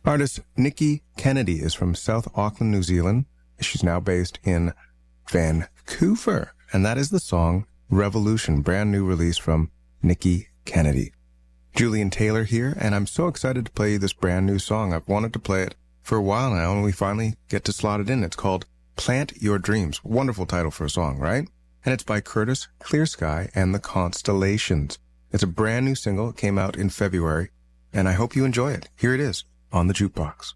Artist Nikki Kennedy is from South Auckland, New Zealand. She's now based in Vancouver. And that is the song Revolution, brand new release from Nikki Kennedy. Julian Taylor here, and I'm so excited to play you this brand new song. I've wanted to play it for a while now, and we finally get to slot it in. It's called Plant Your Dreams. Wonderful title for a song, right? And it's by Curtis Clearsky and the Constellations. It's a brand new single. It came out in February, and I hope you enjoy it. Here it is on the Jukebox.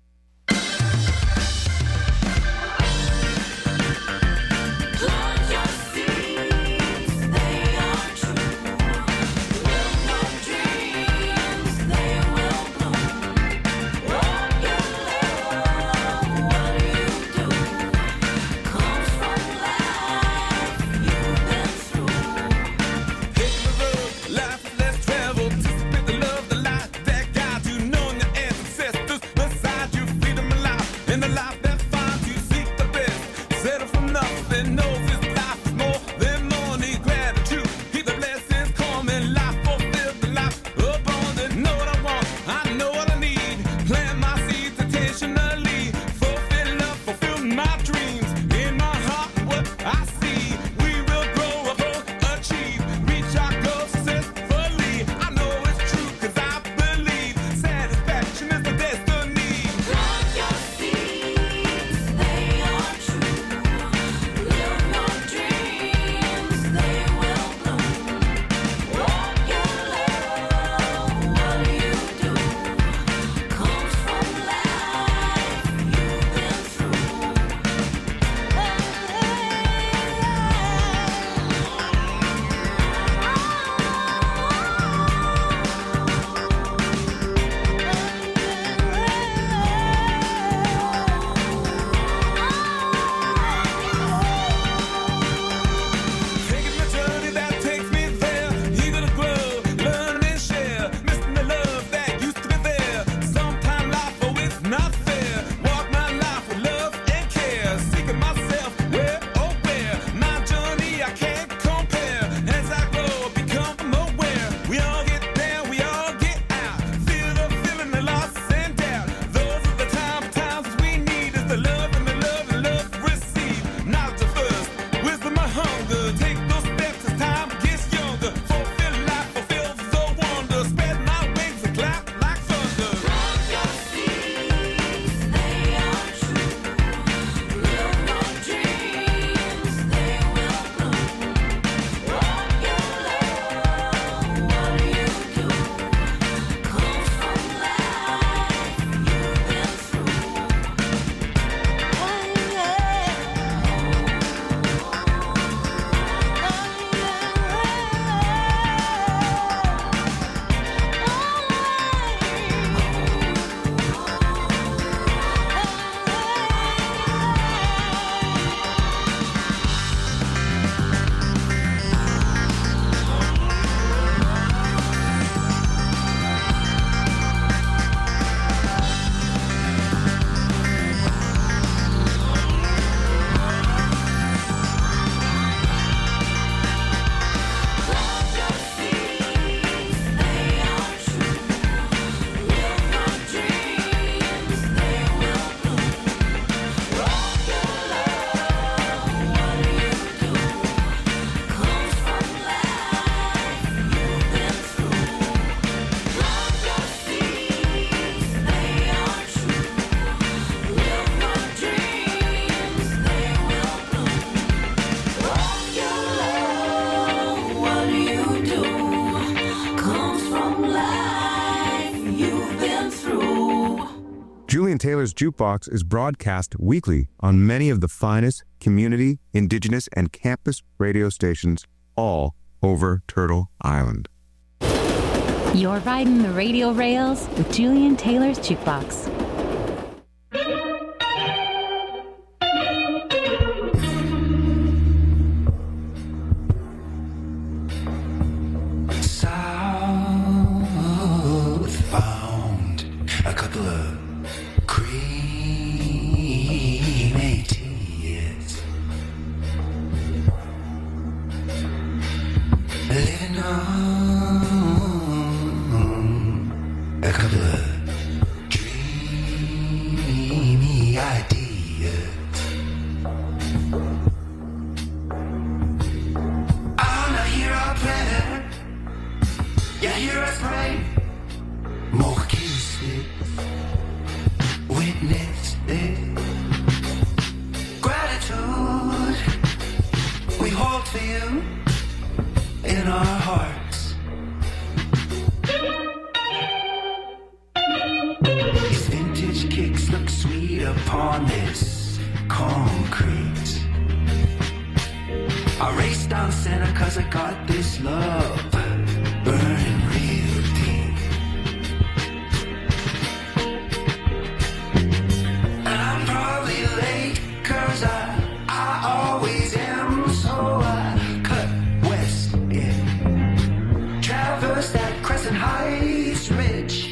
Julian Taylor's Jukebox is broadcast weekly on many of the finest community, indigenous, and campus radio stations all over Turtle Island. You're riding the radio rails with Julian Taylor's Jukebox. Southbound, a couple of cremated, living on a couple of dreams. You hear us pray? More kisses. Witness this. Gratitude. We hold for you in our hearts. These vintage kicks look sweet upon this concrete. I raced down center cause I got this love burning real deep. And I'm probably late cause I always am. So I cut west in, traverse that Crescent Heights ridge.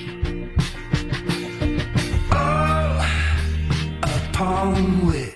Oh, upon which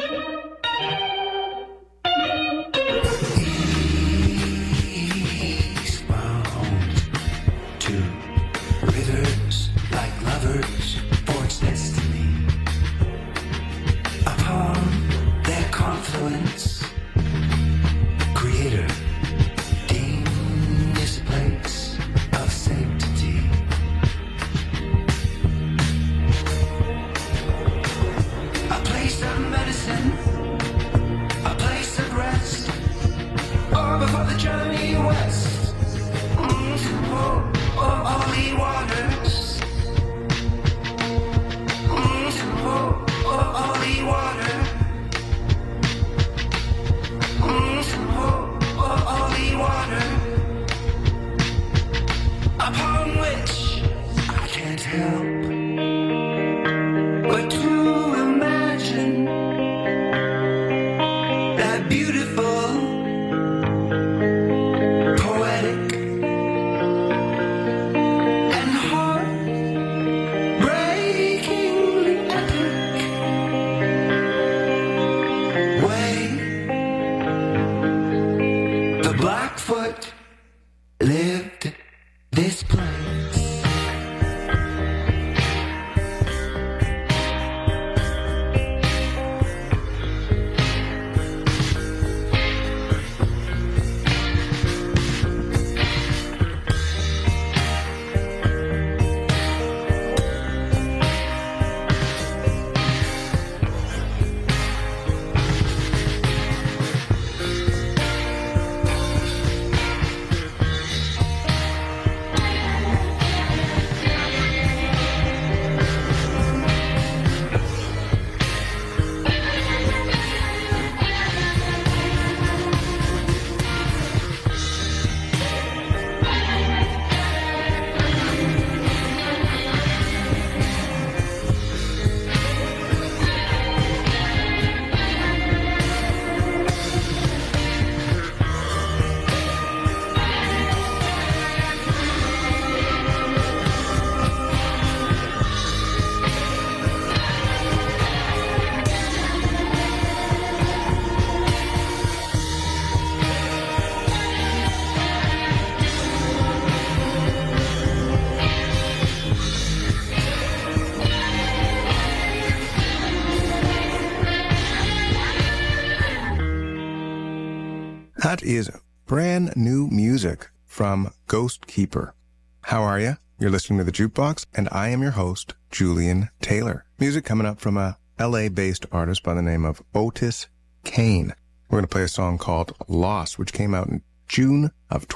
That is brand new music from Ghost Keeper. How are you? You're listening to The Jukebox, and I am your host, Julian Taylor. Music coming up from a LA-based artist by the name of Otis Kane. We're going to play a song called Lost, which came out in June of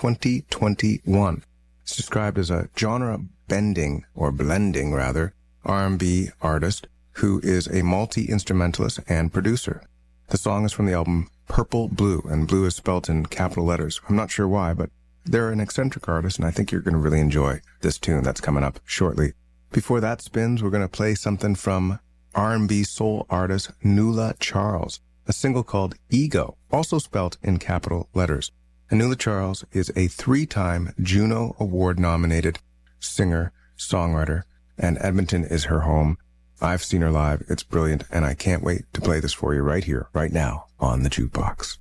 2021. It's described as a genre-bending, or blending rather, R&B artist who is a multi-instrumentalist and producer. The song is from the album Purple Blue, and blue is spelt in capital letters. I'm not sure why, but they're an eccentric artist, and I think you're going to really enjoy this tune that's coming up shortly. Before that spins, we're going to play something from R&B soul artist Nuala Charles, a single called Ego, also spelt in capital letters. And Nuala Charles is a 3-time Juno Award-nominated singer, songwriter, and Edmonton is her home. I've seen her live. It's brilliant, and I can't wait to play this for you right here, right now, on The Jukebox.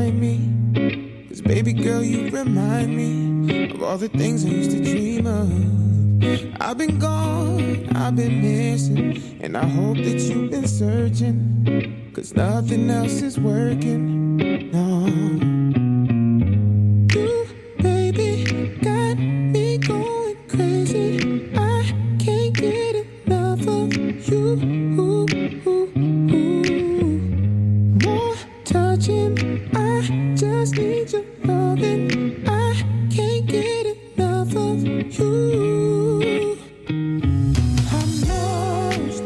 find me. 'Cause baby girl, you remind me of all the things I used to dream of. I've been gone, I've been missing, and I hope that you've been searching, 'cause nothing else is working, no. You, baby, got me going crazy. I can't get enough of you. More touching, I just need your loving. I can't get enough of you. I'm lost,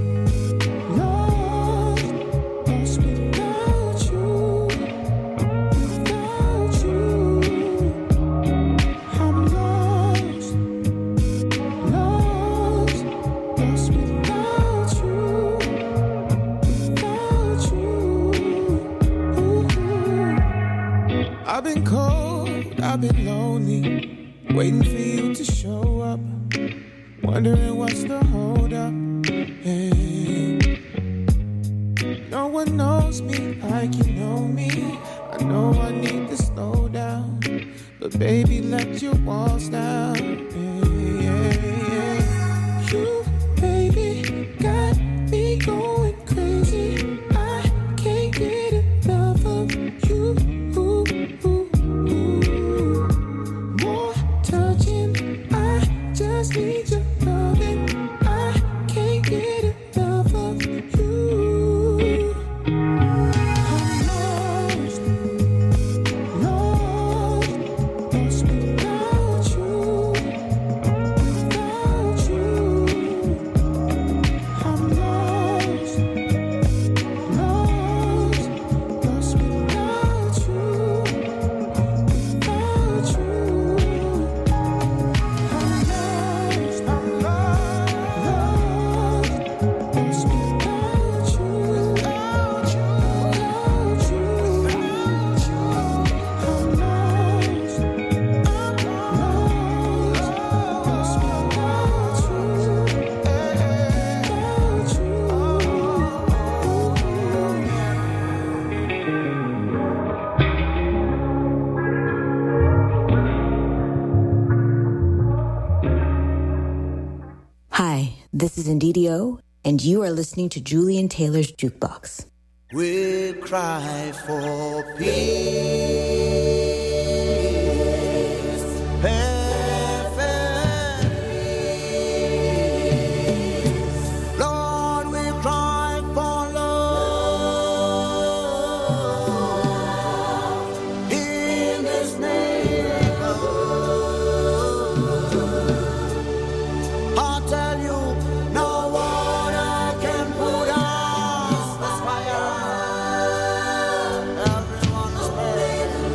lost, lost without you, without you. I'm lost, lost, lost without you, without you. Ooh. I've been cold, I've been lonely, waiting for you to show up, wondering what's the hold up. Yeah. No one knows me like you know me. I know I need to slow down, but baby, let your walls down. Yeah. You, baby, got me going crazy. I can't get enough of you. More touching, I just need your loving. I can't get enough of you. I'm lost, lost, lost without you, without you. I'm lost, lost, lost without you, without you. I'm lost, lost without you, without you, without you, without you. I'm lost, lost without you, Hi, this is Indidio, and you are listening to Julian Taylor's Jukebox. We cry for peace, perfect peace. Lord, we cry for love in this neighborhood. I'll tell you, no water can put out this fire. Everyone is burning.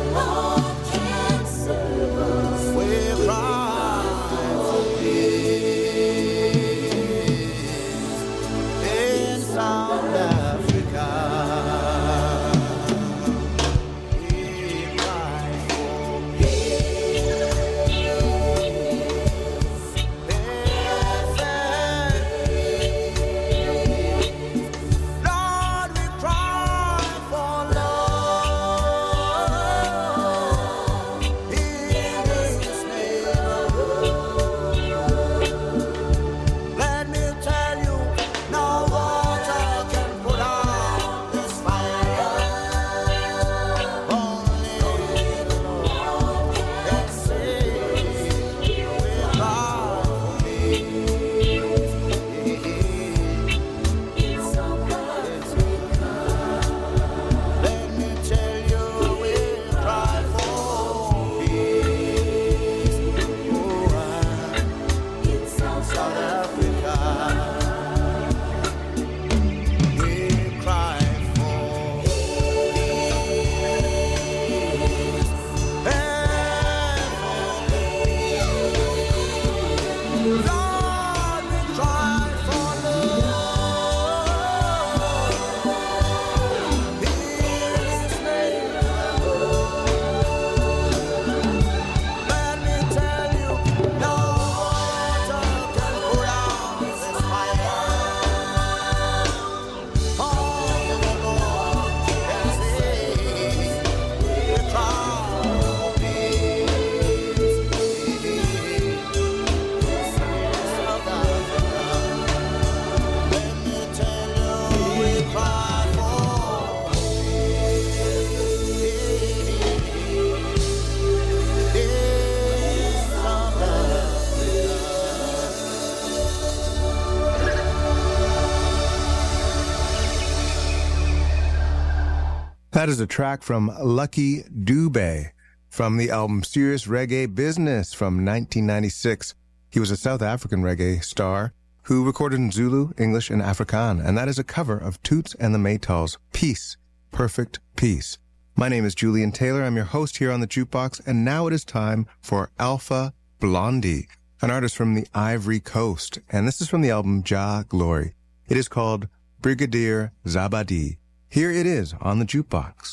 That is a track from Lucky Dube from the album Serious Reggae Business from 1996. He was a South African reggae star who recorded in Zulu, English, and Afrikaans, and that is a cover of Toots and the Maytals' Peace, Perfect Peace. My name is Julian Taylor. I'm your host here on the Jukebox, and now it is time for Alpha Blondy, an artist from the Ivory Coast, and this is from the album Jah Glory. It is called Brigadier Zabadi. Here it is on the Jukebox.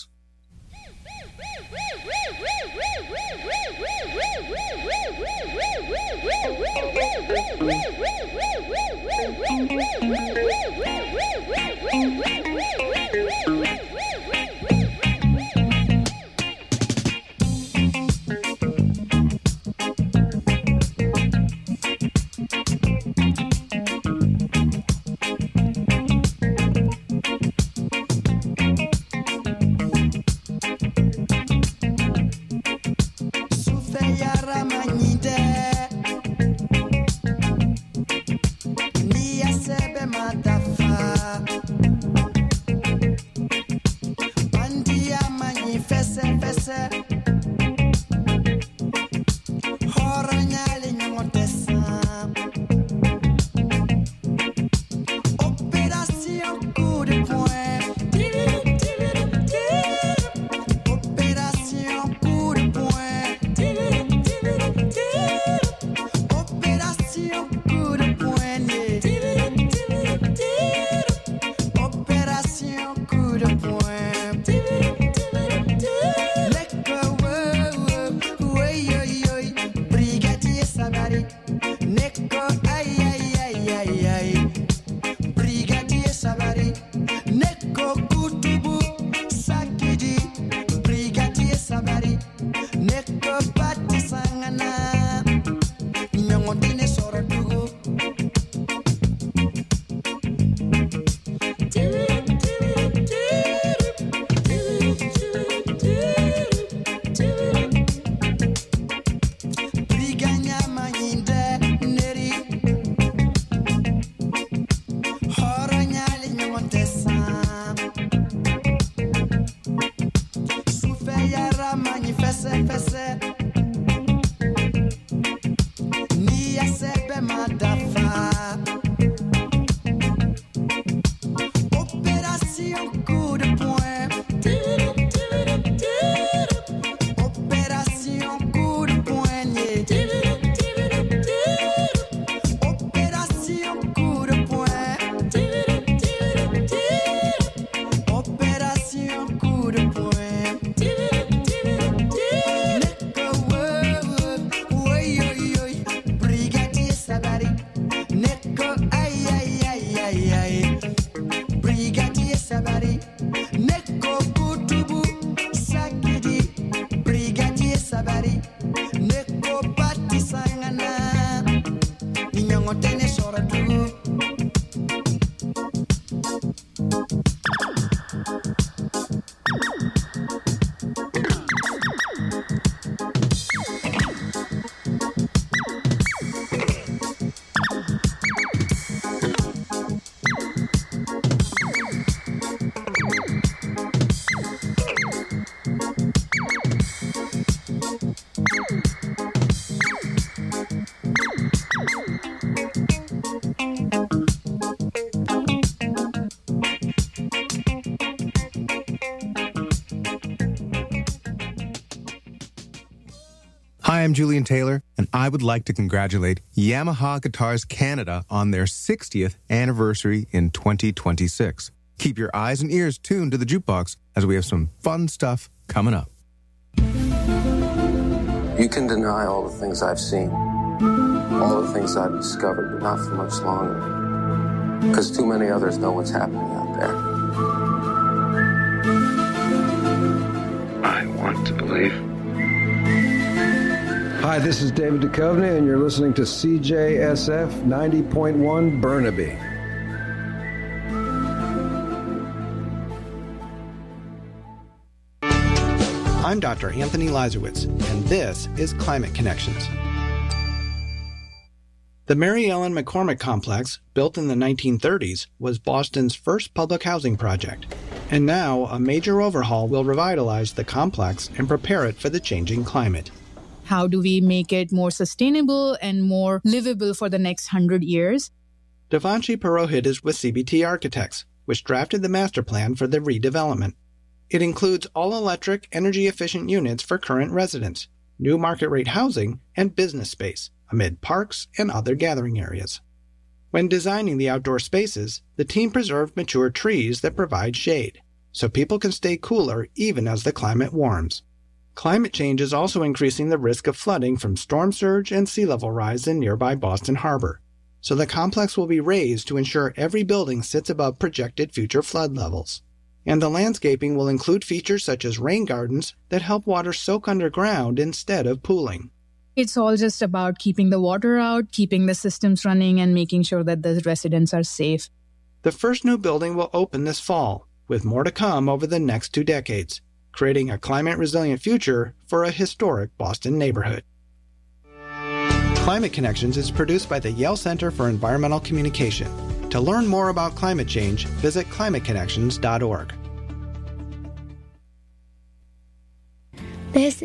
Hi, I'm Julian Taylor, and I would like to congratulate Yamaha Guitars Canada on their 60th anniversary in 2026. Keep your eyes and ears tuned to the Jukebox as we have some fun stuff coming up. You can deny all the things I've seen, all the things I've discovered, but not for much longer, because too many others know what's happening out there. I want to believe. Hi, this is David Duchovny, and you're listening to CJSF 90.1 Burnaby. I'm Dr. Anthony Lazarowitz, and this is Climate Connections. The Mary Ellen McCormick Complex, built in the 1930s, was Boston's first public housing project. And now, a major overhaul will revitalize the complex and prepare it for the changing climate. How do we make it more sustainable and more livable for the next 100 years? Devanshi Purohit is with CBT Architects, which drafted the master plan for the redevelopment. It includes all-electric, energy-efficient units for current residents, new market-rate housing, and business space, amid parks and other gathering areas. When designing the outdoor spaces, the team preserved mature trees that provide shade, so people can stay cooler even as the climate warms. Climate change is also increasing the risk of flooding from storm surge and sea level rise in nearby Boston Harbor, so the complex will be raised to ensure every building sits above projected future flood levels. And the landscaping will include features such as rain gardens that help water soak underground instead of pooling. It's all just about keeping the water out, keeping the systems running, and making sure that the residents are safe. The first new building will open this fall, with more to come over the next 2 decades, creating a climate-resilient future for a historic Boston neighborhood. Climate Connections is produced by the Yale Center for Environmental Communication. To learn more about climate change, visit climateconnections.org. This